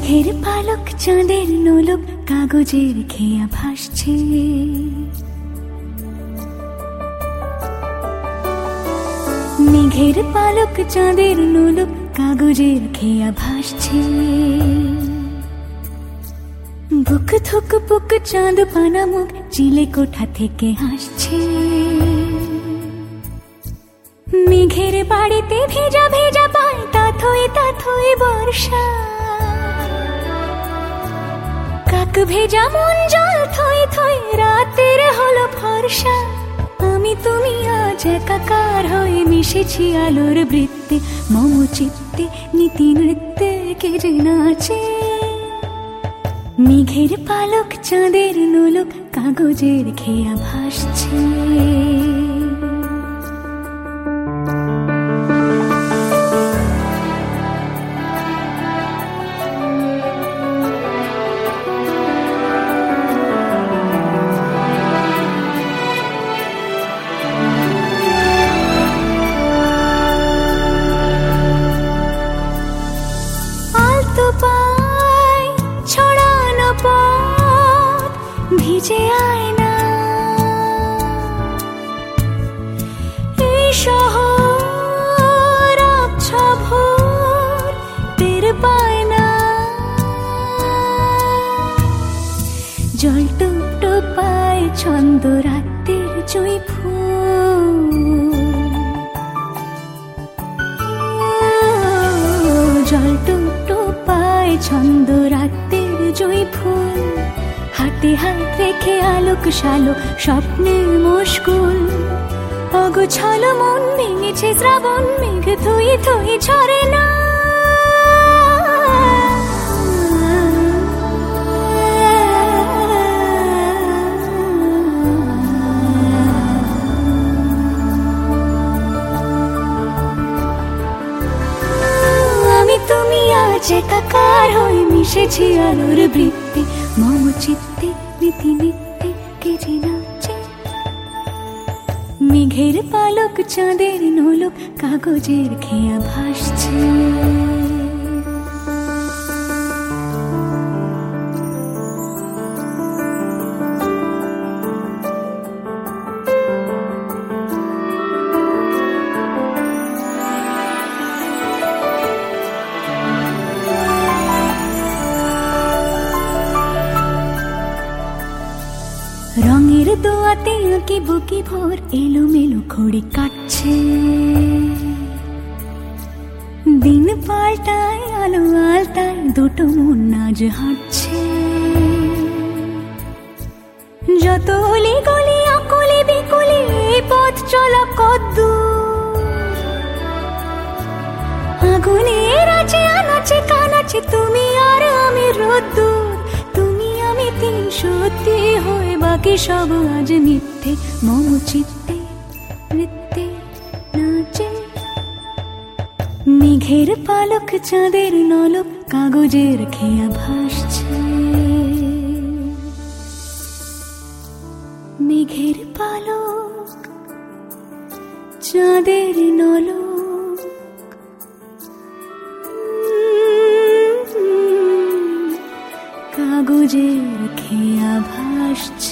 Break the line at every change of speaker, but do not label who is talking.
মেঘের পালক চাঁদের নোলক কাগজের খেয়া ভাসছে। মেঘের পালক চাঁদের নোলক কাগজের খেয়া ভাসছে। বুক থুক বুক চাঁদ পানা মুখ চিলে কোঠা থেকে হাসছে। মেঘের বাড়িতে ভেজা ভেজা পায় তাথই বর্ষা। কাক ভেজা মন জল থই থই রাতের হলো ফর্সা। আমি তুমি আজ একাকার হয়ে মিশেছি আলোর বৃত্তে। মম চিত্তে নীতি নৃত্যে কে যে নাচে। মেঘের পালক চাঁদের নোলক কাগজের খেয়া ভাসছে। ভিজে আয়না এই শহর আবছা ভোর টের পায় না। জল টুপ টুপায় ছন্দ রাতের জুঁই ফুল। জল টুপ টুপায় ছন্দ রাতের জুঁই ফুল। হাতে হাত রেখে আলোক শালো স্বপ্নের মুশকুল। অগোছাল মন ভেঙেছে শ্রাবণ মেঘ থই থই ঝরে না। আমি তুমি আজ একাকার হয়ে মিশেছি আলোর বৃত্তে। মম চিত্তে নীতি নিত্যে কে যে নাচে। মেঘের পালক চাঁদের নোলক কাগজের খেয়া ভাসছে। রঙের দোয়াতে আঁকি বুকি ভোর এলোমেলো খড়ি কাটছে। দিন পাল্টায় আলো আলতায় দুটো মন আজ হাঁটছে। যত অলি গলি আকলি বিকলি এই পথ চলা কদ্দূর। আগুনের আছে আনাচে কানাচে তুমি আর আমি রোদ্দুর। তুমি আমি তিন সত্যি হয়ে বাকি সব আজ মিথ্যে। মম চিত্তে নৃত্যে নাচে। মেঘের পালক চাঁদের নলক কাগজের খেয়া ভাসছে। মেঘের পালক চাঁদের নলক কাগজের খেয়া ভাসছে।